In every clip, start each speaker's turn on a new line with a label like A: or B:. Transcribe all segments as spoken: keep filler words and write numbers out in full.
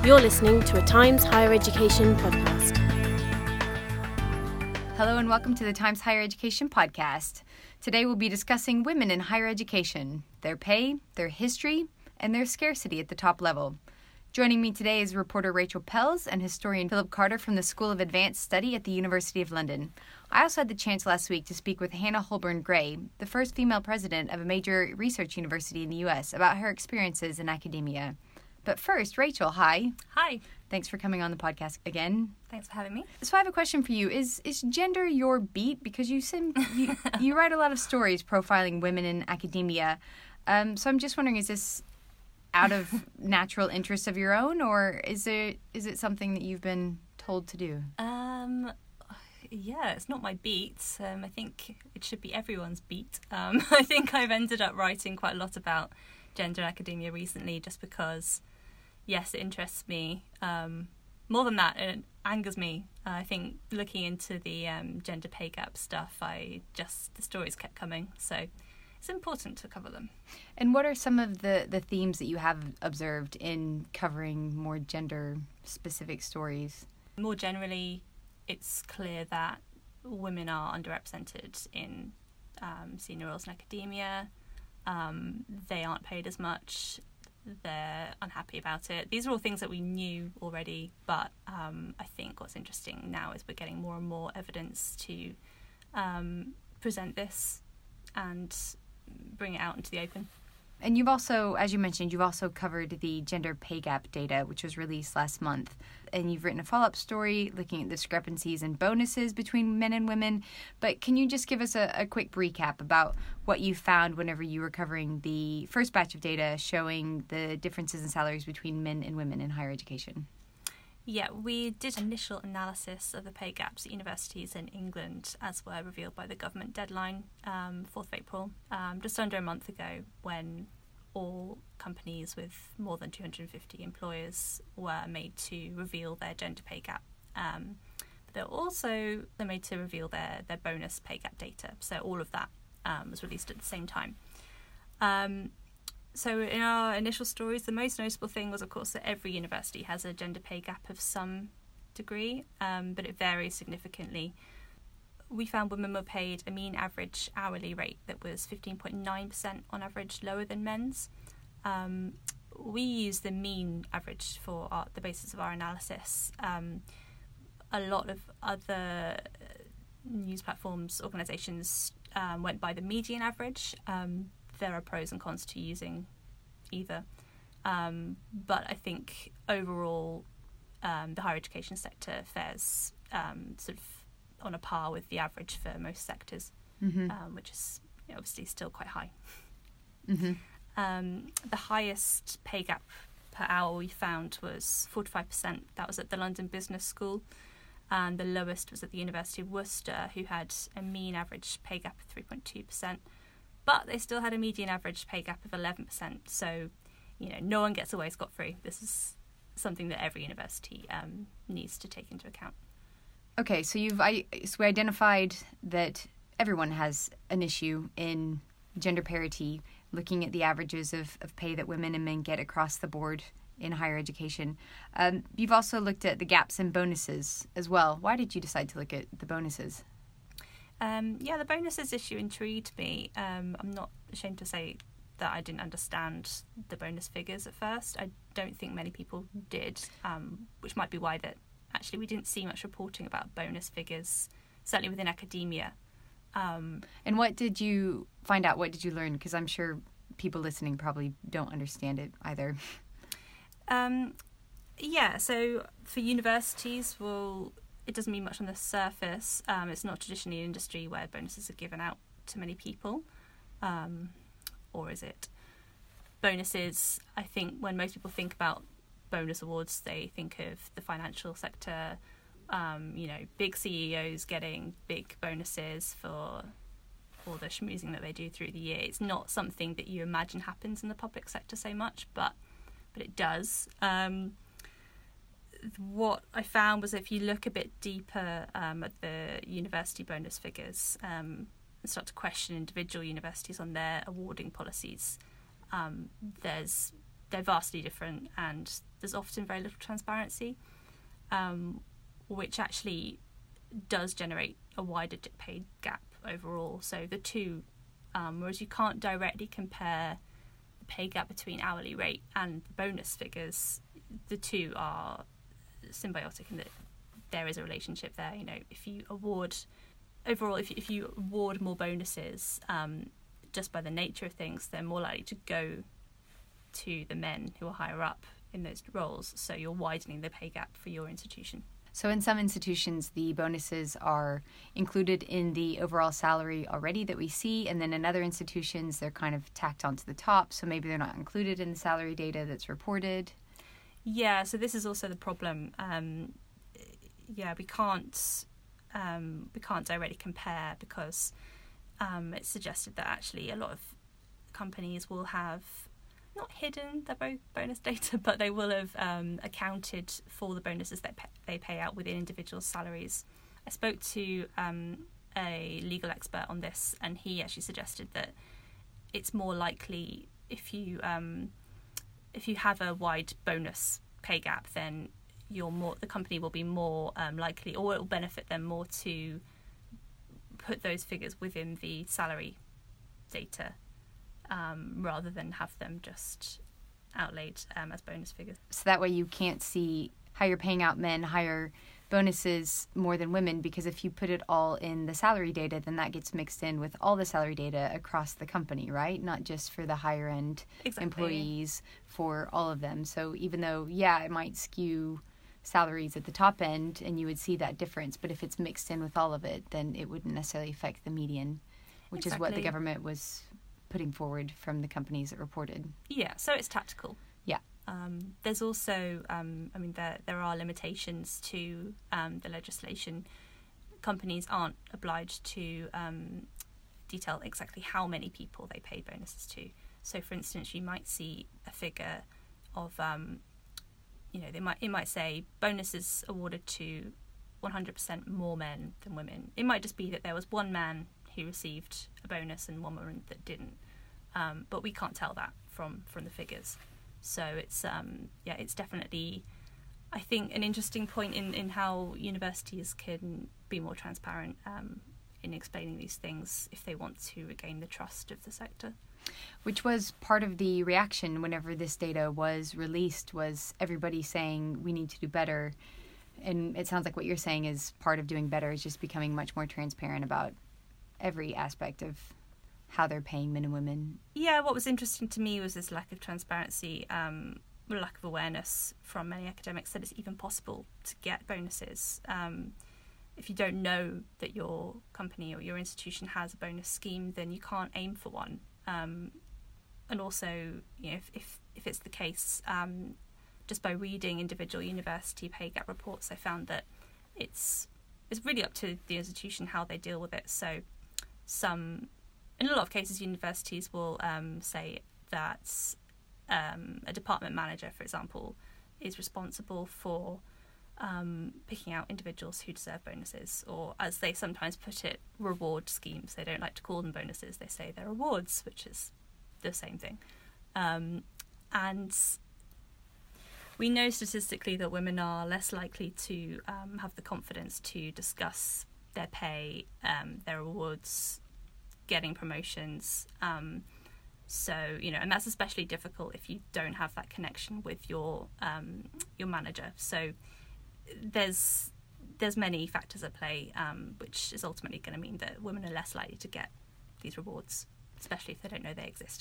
A: You're listening to a Times Higher Education podcast.
B: Hello and welcome to the Times Higher Education podcast. Today we'll be discussing women in higher education, their pay, their history, and their scarcity at the top level. Joining me today is reporter Rachel Pells and historian Philip Carter from the School of Advanced Study at the University of London. I also had the chance last week to speak with Hannah Holborn Gray, the first female president of a major research university in the U S, about her experiences in academia. But first, Rachel, hi.
C: Hi.
B: Thanks for coming on the podcast again.
C: Thanks for having me.
B: So I have a question for you. Is is gender your beat? Because you seem, you, you write a lot of stories profiling women in academia. Um, so I'm just wondering, is this out of natural interest of your own, or is it is it something that you've been told to do?
C: Um, yeah, it's not my beat. Um, I think it should be everyone's beat. Um, I think I've ended up writing quite a lot about gender in academia recently, just because, yes, it interests me. Um, more than that, it angers me. Uh, I think looking into the um, gender pay gap stuff, I just the stories kept coming, so it's important to cover them.
B: And what are some of the, the themes that you have observed in covering more gender-specific stories?
C: More generally, it's clear that women are underrepresented in um, senior roles in academia. Um, they aren't paid as much. They're unhappy about it. These are all things that we knew already, but um, I think what's interesting now is we're getting more and more evidence to um, present this and bring it out into the open.
B: And you've also, as you mentioned, you've also covered the gender pay gap data, which was released last month. And you've written a follow-up story looking at discrepancies and bonuses between men and women. But can you just give us a, a quick recap about what you found whenever you were covering the first batch of data showing the differences in salaries between men and women in higher education?
C: Yeah, we did initial analysis of the pay gaps at universities in England as were revealed by the government deadline, um, fourth of April, um, just under a month ago, when all companies with more than two hundred fifty employers were made to reveal their gender pay gap. Um, but they're also they're made to reveal their, their bonus pay gap data. So all of that um, was released at the same time. Um, So in our initial stories, the most noticeable thing was, of course, that every university has a gender pay gap of some degree, um, but it varies significantly. We found women were paid a mean average hourly rate that was fifteen point nine percent on average lower than men's. Um, we use the mean average for our, the basis of our analysis. Um, a lot of other news platforms, organisations um, went by the median average. Um, There are pros and cons to using either. Um, but I think overall um, the higher education sector fares um, sort of on a par with the average for most sectors, mm-hmm. um, which is you know, obviously still quite high. Mm-hmm. Um, the highest pay gap per hour we found was forty-five percent. That was at the London Business School. And the lowest was at the University of Worcester, who had a mean average pay gap of three point two percent. But they still had a median average pay gap of eleven percent. So, you know, no one gets away scot-free. This is something that every university um, needs to take into account. Okay,
B: so you've I, so we identified that everyone has an issue in gender parity, looking at the averages of, of pay that women and men get across the board in higher education. Um, you've also looked at the gaps in bonuses as well. Why did you decide to look at the bonuses?
C: Um, yeah, the bonuses issue intrigued me. Um, I'm not ashamed to say that I didn't understand the bonus figures at first. I don't think many people did, um, which might be why that actually we didn't see much reporting about bonus figures, certainly within academia. Um,
B: and what did you find out? What did you learn? Because I'm sure people listening probably don't understand it either.
C: Um, yeah, so for universities, well, it doesn't mean much on the surface. Um, it's not traditionally an industry where bonuses are given out to many people. Um, or is it? Bonuses, I think when most people think about bonus awards, they think of the financial sector, um, you know, big C E Os getting big bonuses for all the schmoozing that they do through the year. It's not something that you imagine happens in the public sector so much, but but it does. Um, what I found was if you look a bit deeper um, at the university bonus figures um, and start to question individual universities on their awarding policies, um, there's they're vastly different, and there's often very little transparency, um, which actually does generate a wider pay gap overall. So the two, um, whereas you can't directly compare the pay gap between hourly rate and the bonus figures, the two are symbiotic in that there is a relationship there. You know, if you award overall, if if you award more bonuses, um, just by the nature of things, they're more likely to go to the men who are higher up in those roles. So you're widening the pay gap for your institution.
B: So in some institutions, the bonuses are included in the overall salary already that we see, and then in other institutions, they're kind of tacked onto the top, so maybe they're not included in the salary data that's reported.
C: Yeah, so this is also the problem. Um, yeah, we can't um, we can't directly compare because um, it's suggested that actually a lot of companies will have not hidden their bo- bonus data, but they will have um, accounted for the bonuses that pay, they pay out within individual salaries. I spoke to um, a legal expert on this, and he actually suggested that it's more likely if you um, if you have a wide bonus pay gap, then you're more the company will be more um, likely, or it will benefit them more to put those figures within the salary data. Um, rather than have them just outlaid um, as bonus figures.
B: So that way you can't see how you're paying out men higher bonuses more than women, because if you put it all in the salary data, then that gets mixed in with all the salary data across the company, right? Not just for the higher end
C: exactly.
B: employees, for all of them. So even though, yeah, it might skew salaries at the top end and you would see that difference, but if it's mixed in with all of it, then it wouldn't necessarily affect the median, which
C: exactly.
B: is what the government was putting forward from the companies that reported.
C: Yeah, so it's tactical.
B: Yeah.
C: Um, there's also, um, I mean, there there are limitations to um, the legislation. Companies aren't obliged to um, detail exactly how many people they pay bonuses to. So, for instance, you might see a figure of, um, you know, they might it might say bonuses awarded to one hundred percent more men than women. It might just be that there was one man who received a bonus and one woman that didn't. Um, but we can't tell that from, from the figures. So it's um, yeah, it's definitely, I think, an interesting point in, in how universities can be more transparent um, in explaining these things if they want to regain the trust of the sector.
B: Which was part of the reaction whenever this data was released, was everybody saying we need to do better. And it sounds like what you're saying is part of doing better is just becoming much more transparent about every aspect of how they're paying men and women.
C: Yeah, what was interesting to me was this lack of transparency, um, lack of awareness from many academics that it's even possible to get bonuses. Um, if you don't know that your company or your institution has a bonus scheme, then you can't aim for one. Um, and also, you know, if, if, if it's the case, um, just by reading individual university pay gap reports, I found that it's it's really up to the institution how they deal with it. So some, in a lot of cases, universities will um, say that um, a department manager, for example, is responsible for um, picking out individuals who deserve bonuses, or as they sometimes put it, reward schemes. They don't like to call them bonuses. They say they're awards, which is the same thing. Um, and we know statistically that women are less likely to um, have the confidence to discuss their pay, um, their awards, getting promotions. Um, so, you know, and that's especially difficult if you don't have that connection with your um, your manager. So there's there's many factors at play, um, which is ultimately going to mean that women are less likely to get these rewards, especially if they don't know they exist.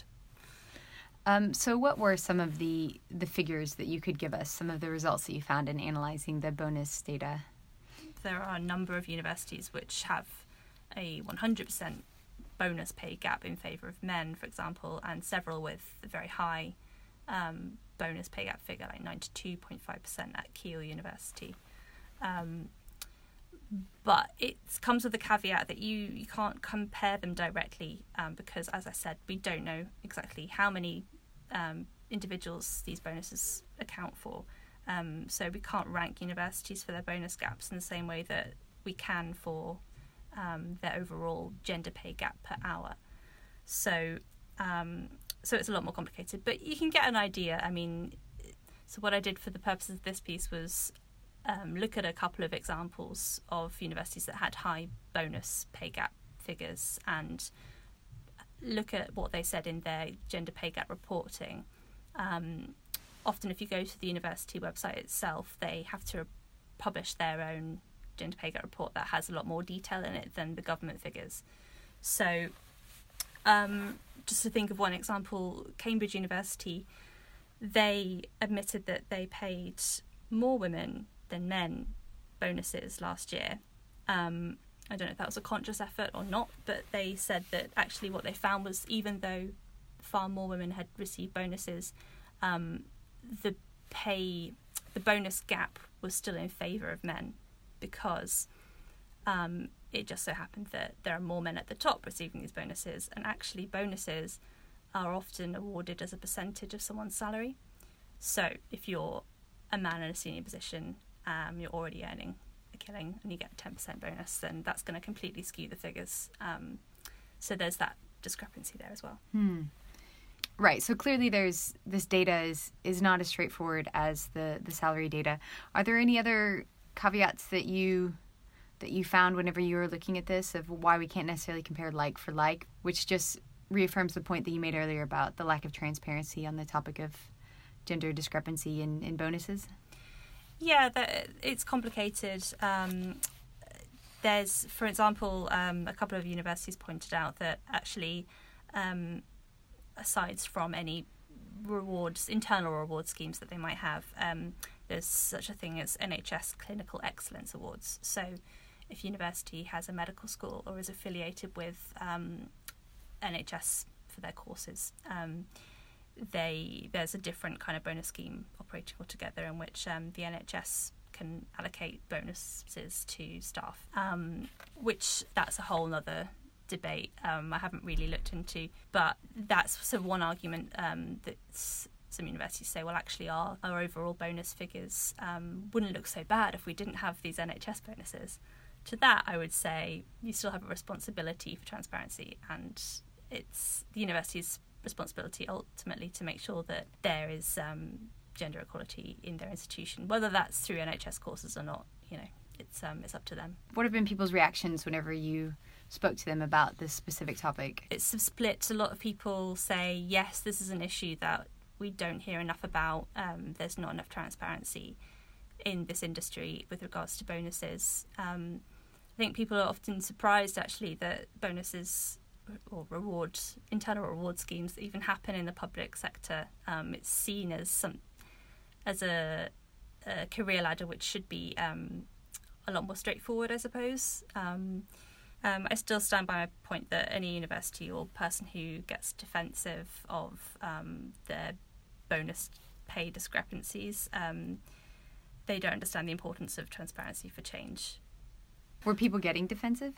B: Um, so what were some of the, the figures that you could give us, some of the results that you found in analysing the bonus data?
C: There are a number of universities which have a one hundred percent bonus pay gap in favour of men, for example, and several with a very high um, bonus pay gap figure, like ninety-two point five percent at Keele University. Um, but it comes with the caveat that you, you can't compare them directly um, because, as I said, we don't know exactly how many um, individuals these bonuses account for. Um, so we can't rank universities for their bonus gaps in the same way that we can for um, their overall gender pay gap per hour. So um, so it's a lot more complicated, but you can get an idea. I mean, so what I did for the purposes of this piece was um, look at a couple of examples of universities that had high bonus pay gap figures and look at what they said in their gender pay gap reporting. Um, often if you go to the university website itself, they have to publish their own gender pay gap report that has a lot more detail in it than the government figures. So um, just to think of one example, Cambridge University, they admitted that they paid more women than men bonuses last year. Um, I don't know if that was a conscious effort or not, but they said that actually what they found was even though far more women had received bonuses, um, the pay, the bonus gap was still in favour of men because um, it just so happened that there are more men at the top receiving these bonuses, and actually bonuses are often awarded as a percentage of someone's salary. So if you're a man in a senior position, um, you're already earning a killing and you get a ten percent bonus, then that's going to completely skew the figures. Um, so there's that discrepancy there as well.
B: Hmm. Right. So clearly there's this data is, is not as straightforward as the, the salary data. Are there any other caveats that you that you found whenever you were looking at this of why we can't necessarily compare like for like, which just reaffirms the point that you made earlier about the lack of transparency on the topic of gender discrepancy in, in bonuses?
C: Yeah, that, it's complicated. Um, there's, for example, um, a couple of universities pointed out that actually, um, aside from any rewards, internal reward schemes that they might have, um, there's such a thing as N H S Clinical Excellence Awards. So if a university has a medical school or is affiliated with um, N H S for their courses, um, they there's a different kind of bonus scheme operating altogether in which um, the N H S can allocate bonuses to staff, um, which that's a whole other debate um, I haven't really looked into, but that's sort of one argument um, that some universities say, well, actually our, our overall bonus figures um, wouldn't look so bad if we didn't have these N H S bonuses. To that, I would say you still have a responsibility for transparency, and it's the university's responsibility ultimately to make sure that there is um, gender equality in their institution, whether that's through N H S courses or not. You know, it's um, it's up to them.
B: What have been people's reactions whenever you spoke to them about this specific topic?
C: It's split. A lot of people say, yes, this is an issue that we don't hear enough about. Um, there's not enough transparency in this industry with regards to bonuses. Um, I think people are often surprised, actually, that bonuses or rewards, internal reward schemes that even happen in the public sector, um, it's seen as some as a, a career ladder which should be um, a lot more straightforward, I suppose. Um, um, I still stand by my point that any university or person who gets defensive of um, their bonus pay discrepancies, um, they don't understand the importance of transparency for change.
B: Were people getting defensive?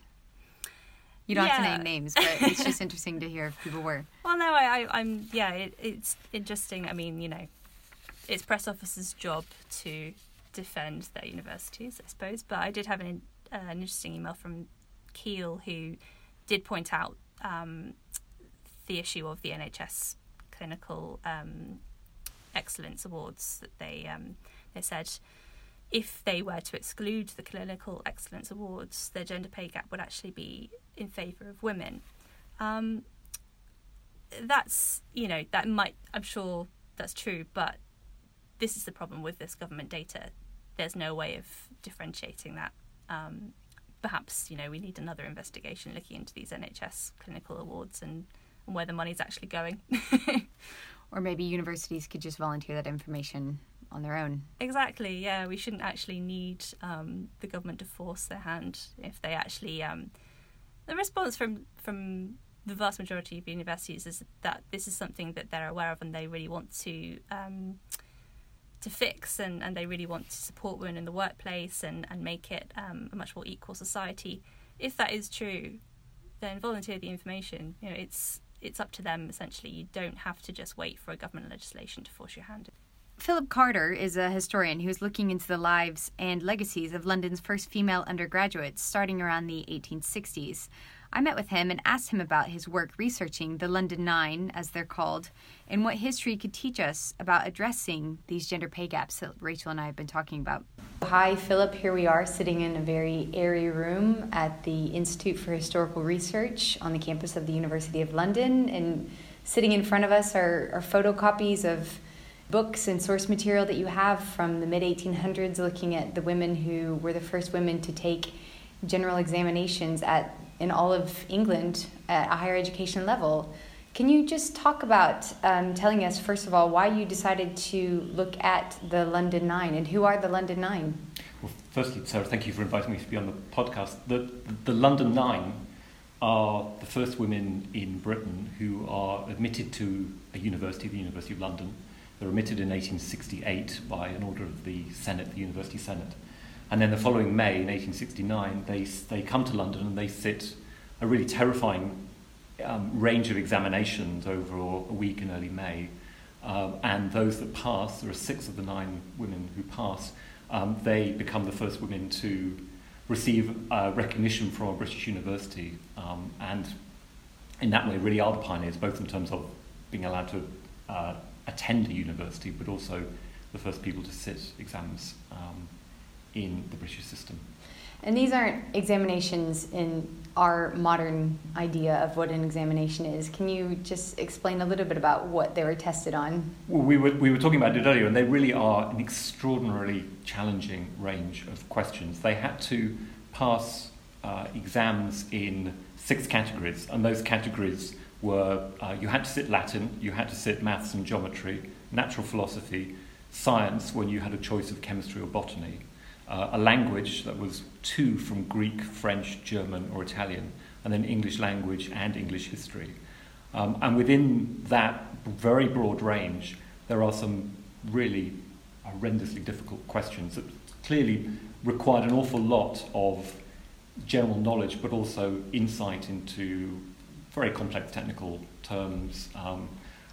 B: You don't
C: yeah.
B: have to name names, but it's just interesting to hear if people were.
C: Well, no, I, I, I'm, yeah, it, it's interesting. I mean, you know, it's press officers' job to defend their universities, I suppose. But I did have an, uh, an interesting email from Keele who did point out um, the issue of the N H S Clinical um, Excellence Awards. That they um, they said if they were to exclude the Clinical Excellence Awards, their gender pay gap would actually be in favour of women. Um, that's, you know, that might, I'm sure that's true, but this is the problem with this government data. There's no way of differentiating that. Um, perhaps, you know, we need another investigation looking into these N H S clinical awards and, and where the money's actually going.
B: Or maybe universities could just volunteer that information on their own. Exactly,
C: yeah. We shouldn't actually need um, the government to force their hand if they actually... Um, the response from, from the vast majority of universities is that this is something that they're aware of and they really want to um, to fix and, and they really want to support women in the workplace and, and make it um, a much more equal society. If that is true, then volunteer the information. You know, it's it's up to them, essentially. You don't have to just wait for a government legislation to force your hand.
B: Philip Carter is a historian who is looking into the lives and legacies of London's first female undergraduates starting around the eighteen sixties. I met with him and asked him about his work researching the London Nine, as they're called, and what history could teach us about addressing these gender pay gaps that Rachel and I have been talking about.
D: Hi, Philip. Here we are sitting in a very airy room at the Institute for Historical Research on the campus of the University of London. And sitting in front of us are, are photocopies of books and source material that you have from the mid eighteen hundreds, looking at the women who were the first women to take general examinations at in all of England at a higher education level. Can you just talk about um, telling us, first of all, why you decided to look at the London Nine, and who are the London Nine?
E: Well, firstly, Sarah, thank you for inviting me to be on the podcast. The, the London Nine are the first women in Britain who are admitted to a university, the University of London. They were admitted in eighteen sixty-eight by an order of the Senate, the University Senate. And then the following May, in eighteen sixty-nine, they they come to London and they sit a really terrifying um, range of examinations over a week in early May. Um, and those that pass, there are six of the nine women who pass, um, they become the first women to receive uh, recognition from a British university. Um, and in that way really are the pioneers, both in terms of being allowed to uh, attend a university, but also the first people to sit exams um, in the British system.
D: And these aren't examinations in our modern idea of what an examination is. Can you just explain a little bit about what they were tested on?
E: Well, we were we were talking about it earlier, and they really are an extraordinarily challenging range of questions. They had to pass uh, exams in six categories, and those categories were uh, you had to sit Latin, you had to sit maths and geometry, natural philosophy, science when you had a choice of chemistry or botany, uh, a language that was two from Greek, French, German or Italian, and then English language and English history. Um, and within that very broad range, there are some really horrendously difficult questions that clearly required an awful lot of general knowledge, but also insight into very complex technical terms. Um,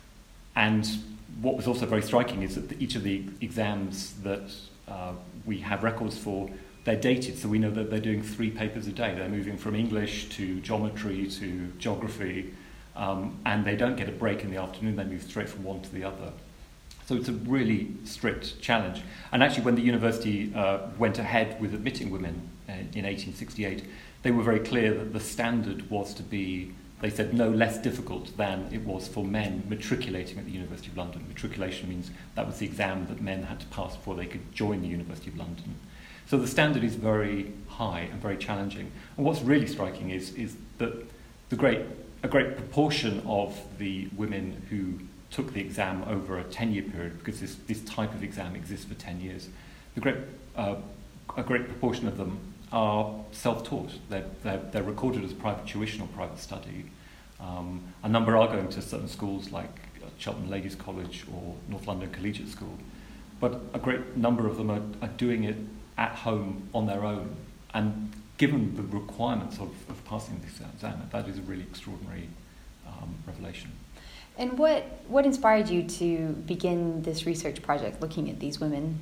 E: and what was also very striking is that each of the exams that uh, we have records for, they're dated, so we know that they're doing three papers a day. They're moving from English to geometry to geography, um, and they don't get a break in the afternoon, they move straight from one to the other. So it's a really strict challenge. And actually when the university uh, went ahead with admitting women in, in eighteen sixty-eight, they were very clear that the standard was to be, they said, no less difficult than it was for men matriculating at the University of London. Matriculation means that was the exam that men had to pass before they could join the University of London. So the standard is very high and very challenging. And what's really striking is, is that the great, a great proportion of the women who took the exam over a ten-year period, because this, this type of exam exists for ten years, the great, uh, a great proportion of them are self-taught. They're, they're, they're recorded as private tuition or private study. Um, a number are going to certain schools like Cheltenham Ladies College or North London Collegiate School, but a great number of them are, are doing it at home on their own. And given the requirements of, of passing this exam, that is a really extraordinary um, revelation.
D: And what, what inspired you to begin this research project looking at these women?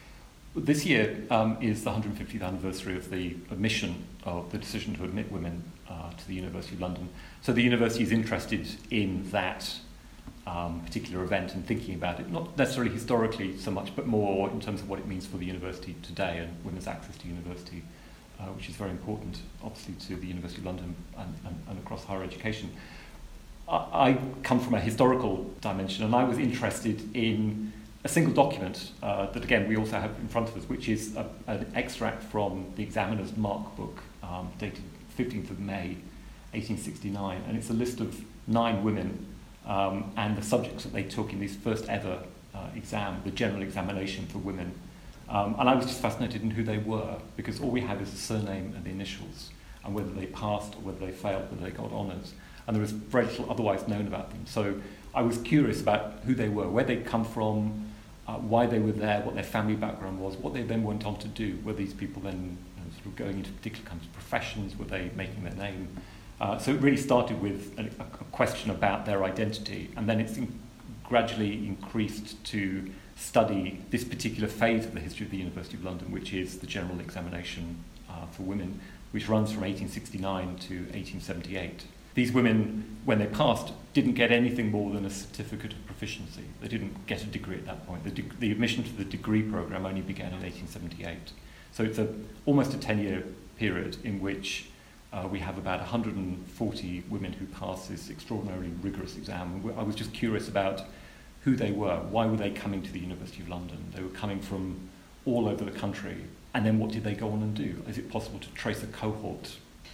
E: This year um, is the one hundred fiftieth anniversary of the admission of the decision to admit women uh, to the University of London. So the university is interested in that um, particular event and thinking about it, not necessarily historically so much, but more in terms of what it means for the university today and women's access to university, uh, which is very important, obviously, to the University of London and, and, and across higher education. I, I come from a historical dimension, and I was interested in a single document uh, that, again, we also have in front of us, which is a, an extract from the examiner's mark book, um, dated fifteenth of May, eighteen sixty-nine, and it's a list of nine women um, and the subjects that they took in this first ever uh, exam, the general examination for women. Um, and I was just fascinated in who they were, because all we have is the surname and the initials, and whether they passed or whether they failed, whether they got honours. And there was very little otherwise known about them. So I was curious about who they were, where they'd come from, uh, why they were there, what their family background was, what they then went on to do. Were these people then you know, sort of going into particular kinds of professions? Were they making their name? Uh, so it really started with a, a question about their identity, and then it's in, gradually increased to study this particular phase of the history of the University of London, which is the general examination uh, for women, which runs from eighteen sixty-nine to eighteen seventy-eight. These women, when they passed, didn't get anything more than a certificate of proficiency. They didn't get a degree at that point. The, de- the admission to the degree programme only began in eighteen seventy-eight. So it's a, almost a ten-year period in which uh, we have about one hundred forty women who pass this extraordinarily rigorous exam. I was just curious about who they were. Why were they coming to the University of London? They were coming from all over the country. And then what did they go on and do? Is it possible to trace a cohort?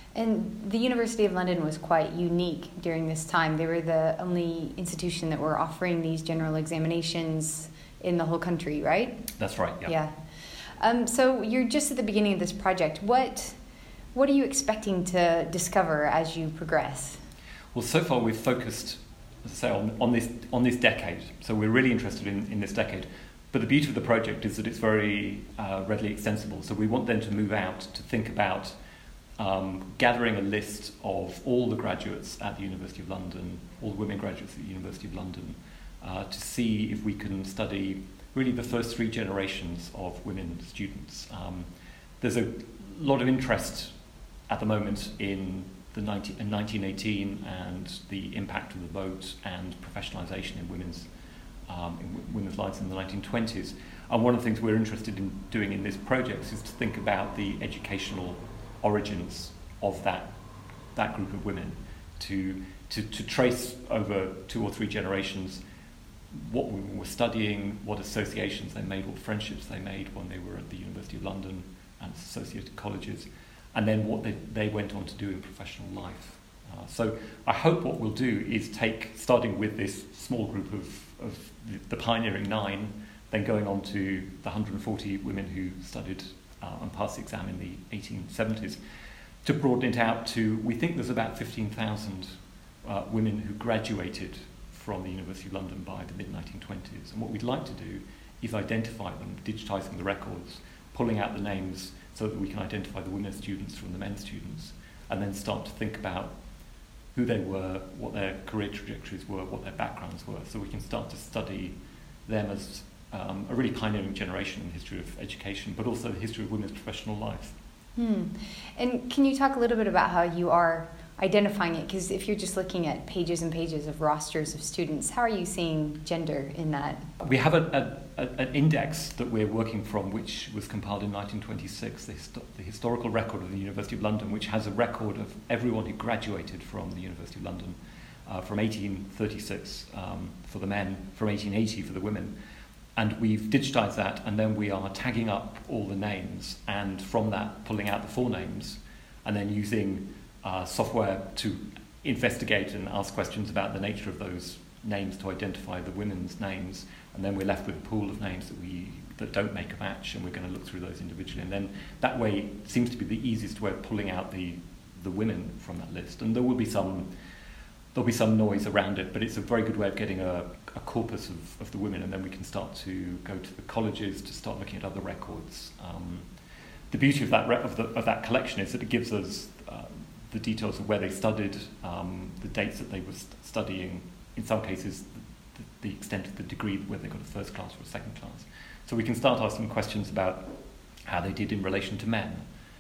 D: And the University of London was quite unique during this time. They were the only institution that were offering these general examinations in the whole country, right?
E: That's right, yeah.
D: Yeah. Um, so you're just at the beginning of this project. What what are you expecting to discover as you progress?
E: Well, so far we've focused, as I say, on, on this on this decade. So we're really interested in, in this decade. But the beauty of the project is that it's very uh, readily extensible. So we want them to move out to think about Um, gathering a list of all the graduates at the University of London, all the women graduates at the University of London, uh, to see if we can study really the first three generations of women students. Um, there's a lot of interest at the moment in the nineteen, in nineteen eighteen and the impact of the vote and professionalisation in women's um, in w- women's lives in the nineteen twenties. And one of the things we're interested in doing in this project is to think about the educational origins of that that group of women, to, to to trace over two or three generations what women were studying, what associations they made, what friendships they made when they were at the University of London and its associated colleges, and then what they, they went on to do in professional life. Uh, so I hope what we'll do is take, starting with this small group of, of the, the pioneering nine, then going on to the one hundred forty women who studied Uh, and passed the exam in the eighteen seventies, to broaden it out to, we think there's about fifteen thousand uh, women who graduated from the University of London by the mid nineteen twenties. And what we'd like to do is identify them, digitising the records, pulling out the names so that we can identify the women students from the men students, and then start to think about who they were, what their career trajectories were, what their backgrounds were, so we can start to study them as Um, a really pioneering generation in the history of education, but also the history of women's professional life.
D: Hmm. And can you talk a little bit about how you are identifying it? Because if you're just looking at pages and pages of rosters of students, how are you seeing gender in that?
E: We have a, a, a, an index that we're working from, which was compiled in nineteen twenty-six, the, histo- the historical record of the University of London, which has a record of everyone who graduated from the University of London uh, from eighteen thirty-six um, for the men, from eighteen eighty for the women. And we've digitised that, and then we are tagging up all the names, and from that pulling out the full names, and then using uh, software to investigate and ask questions about the nature of those names to identify the women's names, and then we're left with a pool of names that we that don't make a match, and we're going to look through those individually. And then that way seems to be the easiest way of pulling out the the women from that list. And there will be some there'll be some noise around it, but it's a very good way of getting a, a corpus of, of the women, and then we can start to go to the colleges to start looking at other records. Um, the beauty of that re- of, the, of that collection is that it gives us uh, the details of where they studied, um, the dates that they were st- studying, in some cases the, the extent of the degree, whether they got a first class or a second class. So we can start asking questions about how they did in relation to men,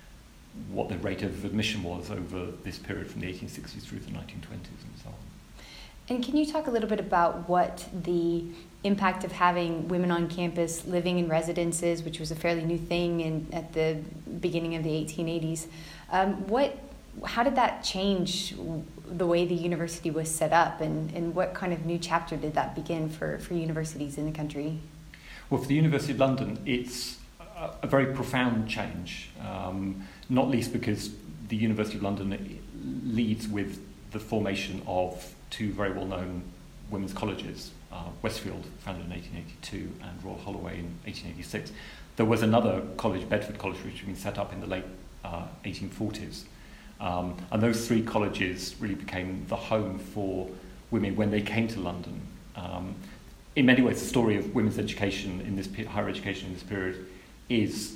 E: what the rate of admission was over this period from the eighteen sixties through the nineteen twenties and so on.
D: And can you talk a little bit about what the impact of having women on campus living in residences, which was a fairly new thing in, at the beginning of the eighteen eighties, um, what, how did that change the way the university was set up, and, and what kind of new chapter did that begin for, for universities in the country?
E: Well, for the University of London, it's a, a very profound change, um, not least because the University of London leads with the formation of two very well-known women's colleges, uh, Westfield, founded in eighteen eighty-two, and Royal Holloway in eighteen eighty-six. There was another college, Bedford College, which had been set up in the late uh, eighteen forties. Um, and those three colleges really became the home for women when they came to London. Um, in many ways, the story of women's education in this pe- higher education in this period is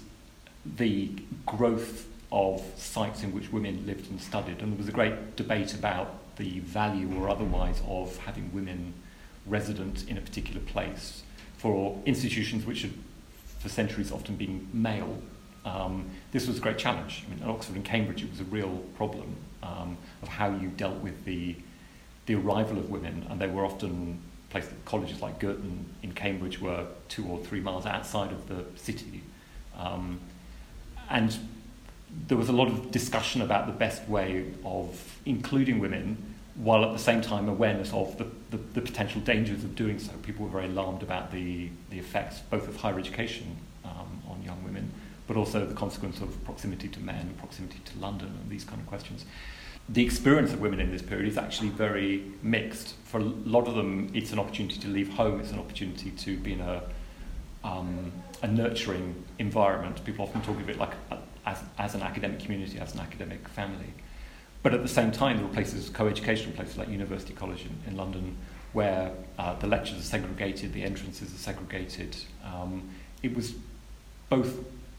E: the growth of sites in which women lived and studied. And there was a great debate about the value or otherwise of having women resident in a particular place. for institutions which had for centuries often been male, um, this was a great challenge. I mean, at Oxford and Cambridge it was a real problem um, of how you dealt with the the arrival of women, and they were often placed at colleges like Girton in Cambridge were two or three miles outside of the city. Um, and there was a lot of discussion about the best way of including women, while at the same time awareness of the, the, the potential dangers of doing so. People were very alarmed about the, the effects both of higher education um, on young women, but also the consequence of proximity to men, proximity to London, and these kind of questions. The experience of women in this period is actually very mixed. For a lot of them, it's an opportunity to leave home, it's an opportunity to be in a, um, a nurturing environment. People often talk of it like a, as, as an academic community, as an academic family. But at the same time, there were places, co-educational places like University College in, in London, where uh, the lectures are segregated, the entrances are segregated. Um, it was both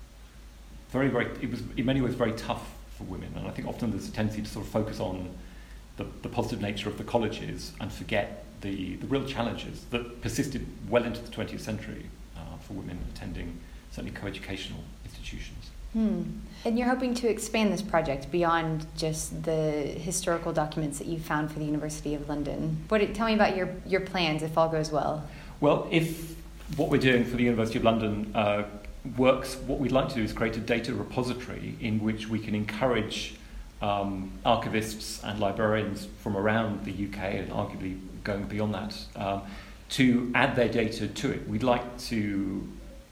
E: very, very, it was in many ways very tough for women, and I think often there's a tendency to sort of focus on the, the positive nature of the colleges and forget the, the real challenges that persisted well into the twentieth century uh, for women attending certainly co-educational institutions.
D: Hmm. And you're hoping to expand this project beyond just the historical documents that you found for the University of London. What, tell me about your, your plans if all goes well.
E: Well, if what we're doing for the University of London uh, works, what we'd like to do is create a data repository in which we can encourage um, archivists and librarians from around the U K, and arguably going beyond that, um, to add their data to it. We'd like to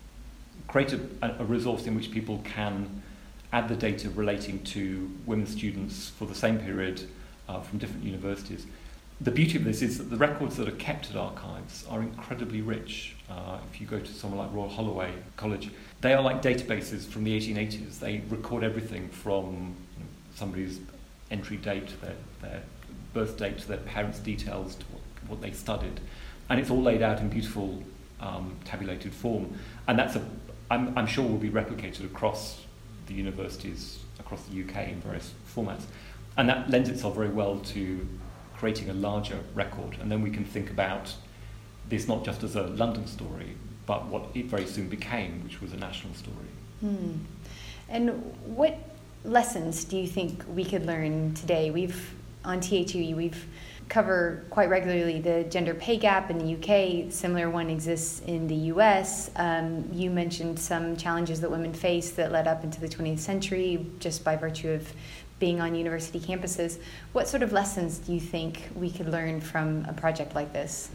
E: create a, a resource in which people can add the data relating to women students for the same period uh, from different universities. The beauty of this is that the records that are kept at archives are incredibly rich. Uh, if you go to somewhere like Royal Holloway College, they are like databases from the eighteen eighties. They record everything from you know, somebody's entry date, their, their birth date, to their parents' details, to what, what they studied. And it's all laid out in beautiful um, tabulated form. And that's a, I'm, I'm sure will be replicated across the universities, across the U K in various formats. And that lends itself very well to creating a larger record, and then we can think about this not just as a London story, but what it very soon became, which was a national story.
D: Hmm. And what lessons do you think we could learn today? We've, on T H U E, we've cover quite regularly the gender pay gap in the U K. Similar one exists in the U S. Um, you mentioned some challenges that women face that led up into the twentieth century just by virtue of being on university campuses. What sort of lessons do you think we could learn from a project like this?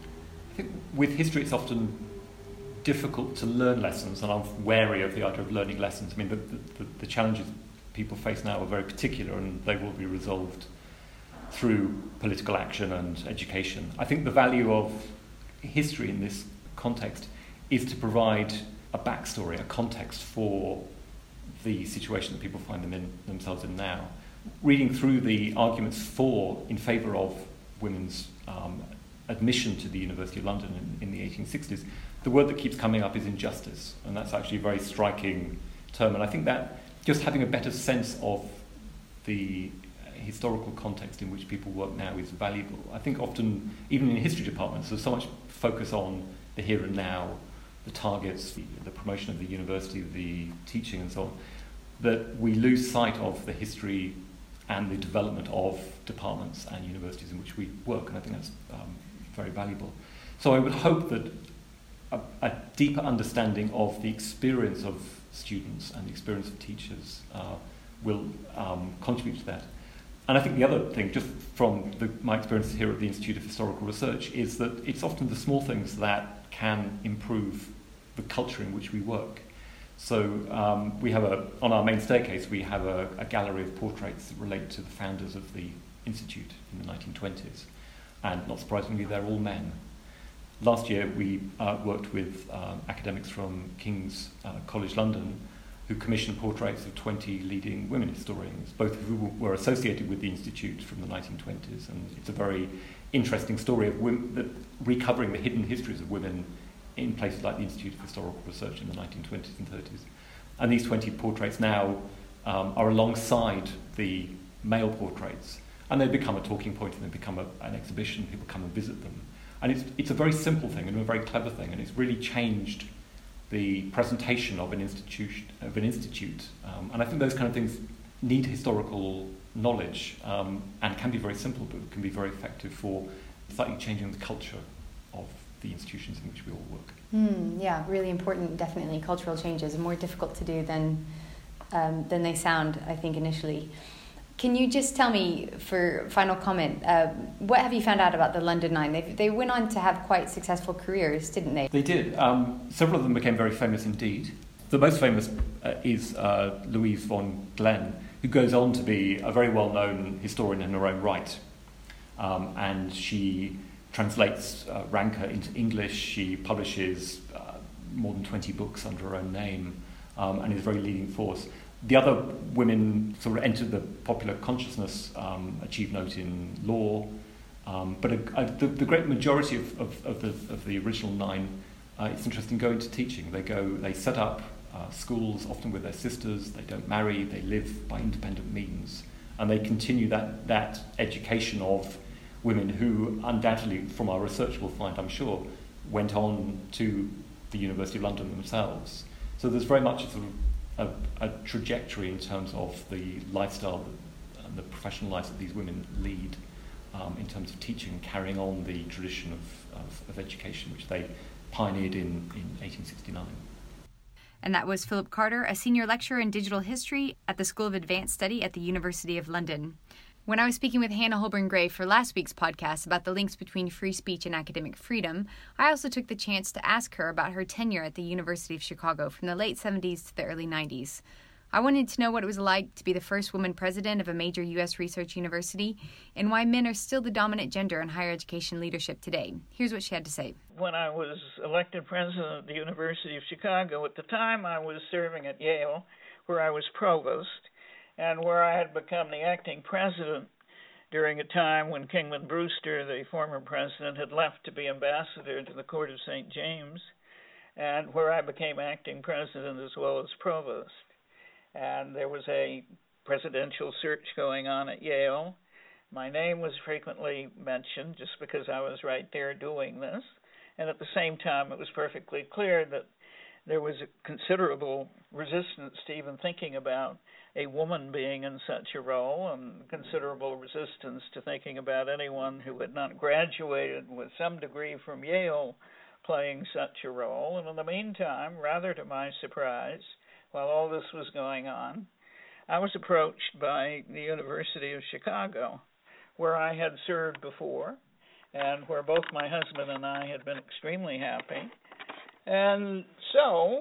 E: I think with history it's often difficult to learn lessons, and I'm wary of the idea of learning lessons. I mean, the, the, the challenges people face now are very particular, and they will be resolved through political action and education. I think the value of history in this context is to provide a backstory, a context for the situation that people find them in, themselves in now. Reading through the arguments for, in favour of women's um, admission to the University of London in, in the eighteen sixties, the word that keeps coming up is injustice, and that's actually a very striking term. And I think that just having a better sense of the historical context in which people work now is valuable. I think often, even in history departments, there's so much focus on the here and now, the targets, the, the promotion of the university, the teaching and so on, that we lose sight of the history and the development of departments and universities in which we work, and I think that's um, very valuable. So I would hope that a, a deeper understanding of the experience of students and the experience of teachers uh, will um, contribute to that. And I think the other thing, just from the, my experience here at the Institute of Historical Research, is that it's often the small things that can improve the culture in which we work. So um, we have a, on our main staircase, we have a, a gallery of portraits that relate to the founders of the Institute in the nineteen twenties. And not surprisingly, they're all men. Last year, we uh, worked with um, academics from King's uh, College London, who commissioned portraits of twenty leading women historians, both of whom were associated with the Institute from the nineteen twenties. And it's a very interesting story of women, that recovering the hidden histories of women in places like the Institute of Historical Research in the nineteen twenties and thirties. And these twenty portraits now um, are alongside the male portraits, and they become a talking point, and they become a, an exhibition. People come and visit them. And it's, it's a very simple thing and a very clever thing, and it's really changed the presentation of an institution, of an institute. Um, and I think those kind of things need historical knowledge um, and can be very simple, but can be very effective for slightly changing the culture of the institutions in which we all work.
D: Mm, yeah, really important, definitely. Cultural changes are more difficult to do than um, than they sound, I think, initially. Can you just tell me, for final comment, uh, what have you found out about the London Nine? They they went on to have quite successful careers, didn't they?
E: They did. Um, several of them became very famous indeed. The most famous uh, is uh, Louise von Glenn, who goes on to be a very well-known historian in her own right. Um, and she translates uh, Ranke into English. She publishes uh, more than twenty books under her own name um, and is a very leading force. The other women sort of entered the popular consciousness, um, achieved note in law, um, but a, a, the, the great majority of, of, of, the, of the original nine, uh, it's interesting, go into teaching. They go, they set up uh, schools, often with their sisters. They don't marry. They live by independent means, and they continue that that education of women who, undoubtedly, from our research, we'll find, I'm sure, went on to the University of London themselves. So there's very much a sort of A, a trajectory in terms of the lifestyle and the professional lives that these women lead um, in terms of teaching, carrying on the tradition of, of, of education which they pioneered in, in eighteen sixty-nine.
B: And that was Philip Carter, a senior lecturer in digital history at the School of Advanced Study at the University of London. When I was speaking with Hannah Holborn-Gray for last week's podcast about the links between free speech and academic freedom, I also took the chance to ask her about her tenure at the University of Chicago from the late seventies to the early nineties. I wanted to know what it was like to be the first woman president of a major U S research university and why men are still the dominant gender in higher education leadership today. Here's what she had to say.
F: When I was elected president of the University of Chicago, at the time I was serving at Yale, where I was provost, and where I had become the acting president during a time when Kingman Brewster, the former president, had left to be ambassador to the Court of Saint James, and where I became acting president as well as provost. And there was a presidential search going on at Yale. My name was frequently mentioned just because I was right there doing this. And at the same time, it was perfectly clear that there was a considerable resistance to even thinking about a woman being in such a role, and considerable resistance to thinking about anyone who had not graduated with some degree from Yale playing such a role. And in the meantime, rather to my surprise, while all this was going on, I was approached by the University of Chicago, where I had served before, and where both my husband and I had been extremely happy. And so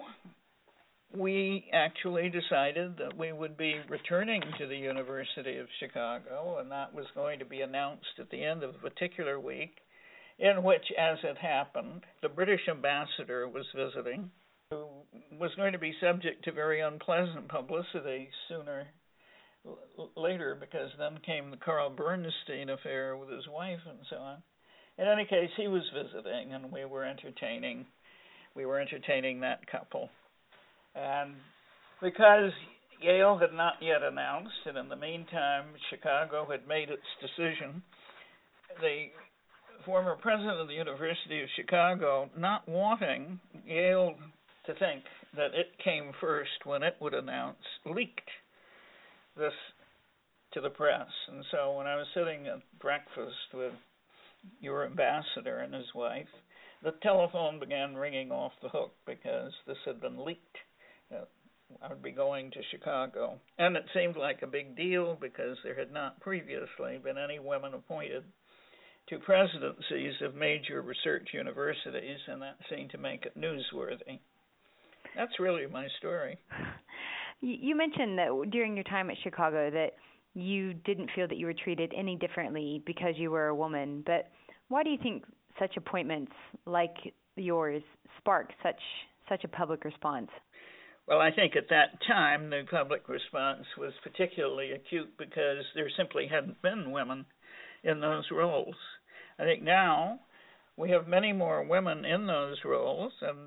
F: we actually decided that we would be returning to the University of Chicago, and that was going to be announced at the end of a particular week, in which, as it happened, the British ambassador was visiting, who was going to be subject to very unpleasant publicity sooner l- later, because then came the Carl Bernstein affair with his wife and so on. In any case, he was visiting, and we were entertaining we were entertaining that couple. And because Yale had not yet announced, and in the meantime Chicago had made its decision, the former president of the University of Chicago, not wanting Yale to think that it came first when it would announce, leaked this to the press. And so when I was sitting at breakfast with your ambassador and his wife, the telephone began ringing off the hook because this had been leaked. Uh, I would be going to Chicago. And it seemed like a big deal because there had not previously been any women appointed to presidencies of major research universities, and that seemed to make it newsworthy. That's really my story.
G: You mentioned that during your time at Chicago that you didn't feel that you were treated any differently because you were a woman, but why do you think such appointments like yours spark such such a public response?
F: Well, I think at that time the public response was particularly acute because there simply hadn't been women in those roles. I think now we have many more women in those roles, and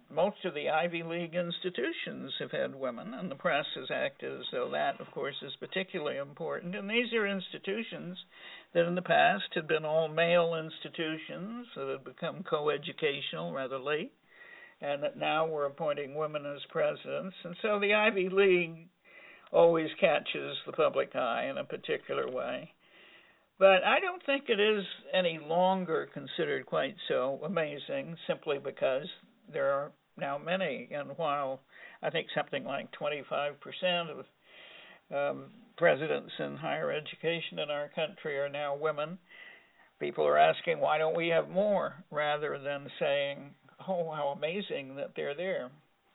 F: most of the Ivy League institutions have had women, and the press has acted as though that, of course, is particularly important. And these are institutions that in the past had been all male institutions that had become coeducational rather late, and that now we're appointing women as presidents. And so the Ivy League always catches the public eye in a particular way. But I don't think it is any longer considered quite so amazing simply because there are now many. And while I think something like twenty-five percent of um, presidents in higher education in our country are now women, people are asking, why don't we have more, rather than saying, oh, how amazing that they're there.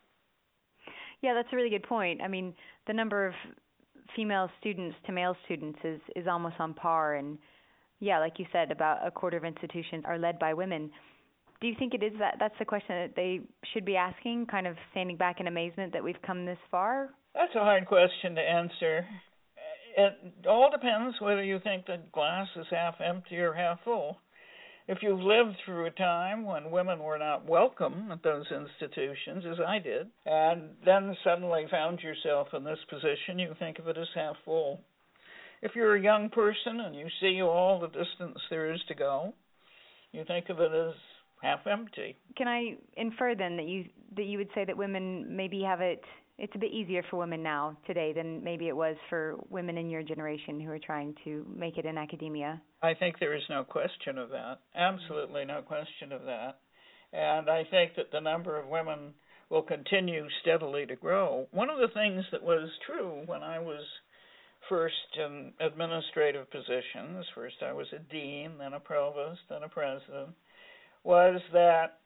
G: Yeah, that's a really good point. I mean, the number of female students to male students is, is almost on par. And, yeah, like you said, about a quarter of institutions are led by women. Do you think it is that that's the question that they should be asking, kind of standing back in amazement that we've come this far?
F: That's a hard question to answer. It all depends whether you think the glass is half empty or half full. If you've lived through a time when women were not welcome at those institutions, as I did, and then suddenly found yourself in this position, you think of it as half full. If you're a young person and you see all the distance there is to go, you think of it as half empty.
G: Can I infer then that you that you would say that women maybe have it, it's a bit easier for women now today than maybe it was for women in your generation who are trying to make it in academia?
F: I think there is no question of that. Absolutely no question of that. And I think that the number of women will continue steadily to grow. One of the things that was true when I was first in administrative positions, first I was a dean, then a provost, then a president, was that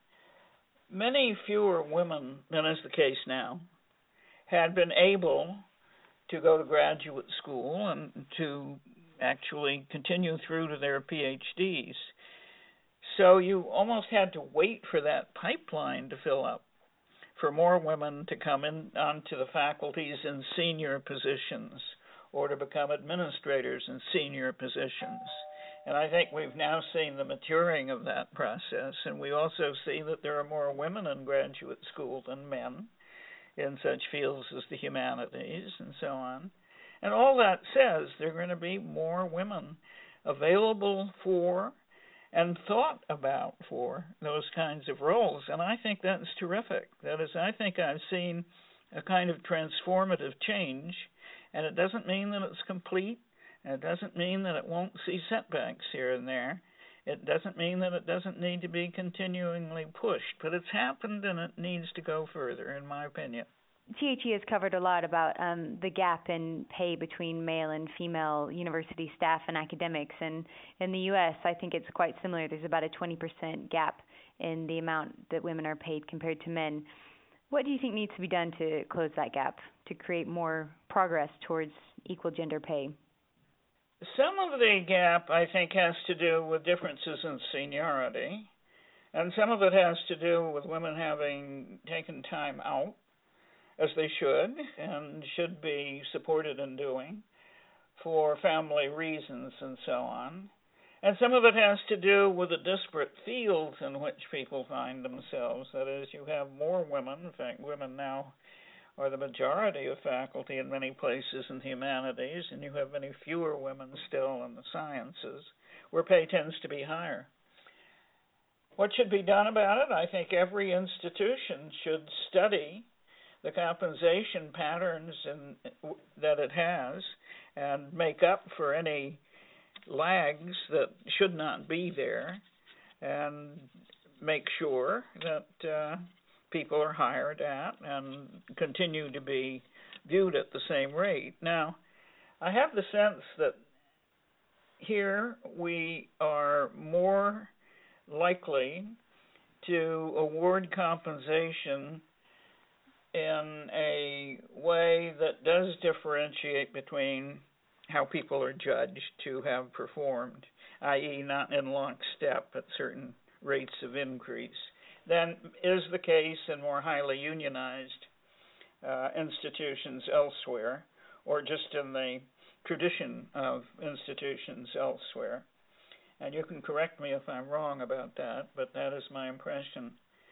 F: many fewer women than is the case now had been able to go to graduate school and to actually continue through to their P H Ds. So you almost had to wait for that pipeline to fill up, for more women to come in onto the faculties in senior positions or to become administrators in senior positions. And I think we've now seen the maturing of that process, and we also see that there are more women in graduate school than men in such fields as the humanities and so on. And all that says there are going to be more women available for and thought about for those kinds of roles. And I think that's terrific. That is, I think I've seen a kind of transformative change, and it doesn't mean that it's complete, and it doesn't mean that it won't see setbacks here and there. It doesn't mean that it doesn't need to be continually pushed, but it's happened and it needs to go further, in my opinion.
G: T H E has covered a lot about um, the gap in pay between male and female university staff and academics, and in the U S I think it's quite similar. There's about a twenty percent gap in the amount that women are paid compared to men. What do you think needs to be done to close that gap, to create more progress towards equal gender pay?
F: Some of the gap, I think, has to do with differences in seniority, and some of it has to do with women having taken time out, as they should, and should be supported in doing, for family reasons and so on. And some of it has to do with the disparate fields in which people find themselves. That is, you have more women, in fact, women now are the majority of faculty in many places in the humanities, and you have many fewer women still in the sciences, where pay tends to be higher. What should be done about it? I think every institution should study the compensation patterns in, that it has and make up for any lags that should not be there, and make sure that uh, people are hired at and continue to be viewed at the same rate. Now, I have the sense that here we are more likely to award compensation in a way that does differentiate between how people are judged to have performed, that is not in lockstep at certain rates of increase, than is the case in more highly unionized uh, institutions elsewhere, or just in the tradition of institutions elsewhere. And you can correct me if I'm wrong about that, but that is my impression.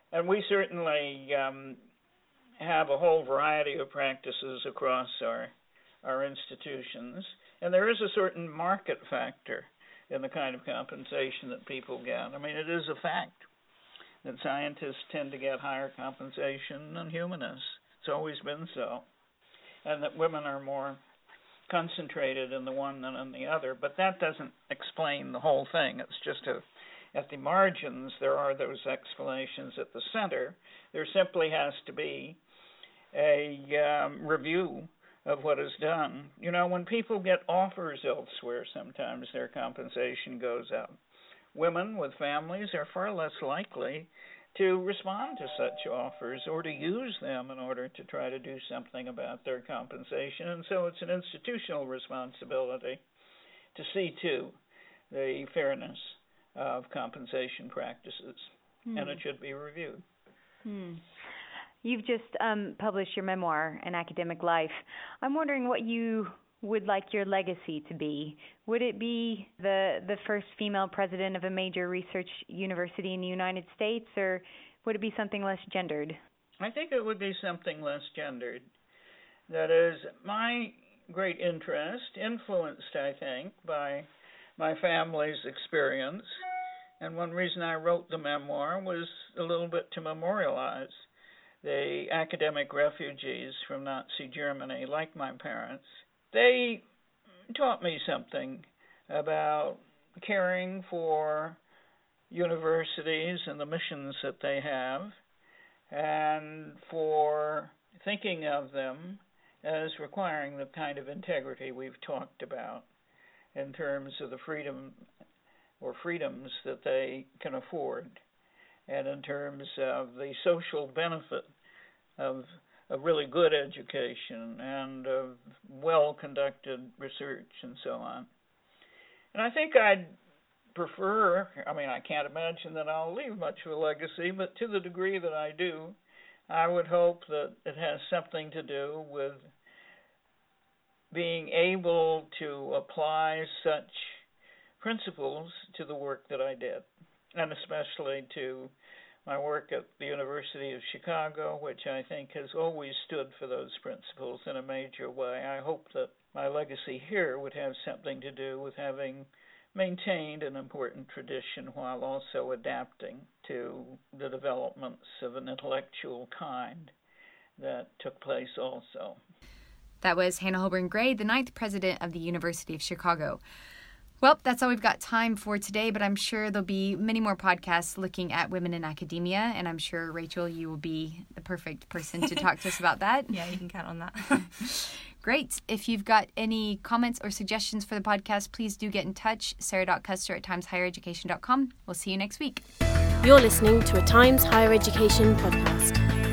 F: and we certainly um, have a whole variety of practices across our our institutions, and there is a certain market factor in the kind of compensation that people get. I mean, it is a fact that scientists tend to get higher compensation than humanists. It's always been so. And that women are more concentrated in the one than in the other. But that doesn't explain the whole thing. It's just a, at the margins, there are those explanations. At the center, there simply has to be a um, review of what is done. You know, when people get offers elsewhere, sometimes their compensation goes up. Women with families are far less likely to respond to such offers or to use them in order to try to do something about their compensation. And so it's an institutional responsibility to see to the fairness of compensation practices, hmm. and it should be reviewed.
G: Hmm. You've just um, published your memoir, An Academic Life. I'm wondering what you would like your legacy to be. Would it be the the first female president of a major research university in the United States, or would it be something less gendered?
F: I think it would be something less gendered. That is, my great interest, influenced, I think, by my family's experience, and one reason I wrote the memoir was a little bit to memorialize the academic refugees from Nazi Germany, like my parents. They taught me something about caring for universities and the missions that they have, and for thinking of them as requiring the kind of integrity we've talked about in terms of the freedom or freedoms that they can afford, and in terms of the social benefit of a really good education and of well-conducted research and so on. And I think I'd prefer, I mean, I can't imagine that I'll leave much of a legacy, but to the degree that I do, I would hope that it has something to do with being able to apply such principles to the work that I did, and especially to my work at the University of Chicago, which I think has always stood for those principles in a major way. I hope that my legacy here would have something to do with having maintained an important tradition while also adapting to the developments of an intellectual kind that took place also.
B: That was Hannah Holborn Gray, the ninth president of the University of Chicago. Well, that's all we've got time for today, but I'm sure there'll be many more podcasts looking at women in academia, and I'm sure, Rachel, you will be the perfect person to talk to us about that.
C: Yeah, you can count on that.
B: Great. If you've got any comments or suggestions for the podcast, please do get in touch. Sarah dot Custer at times higher education dot com. We'll see you next week.
A: You're listening to a Times Higher Education podcast.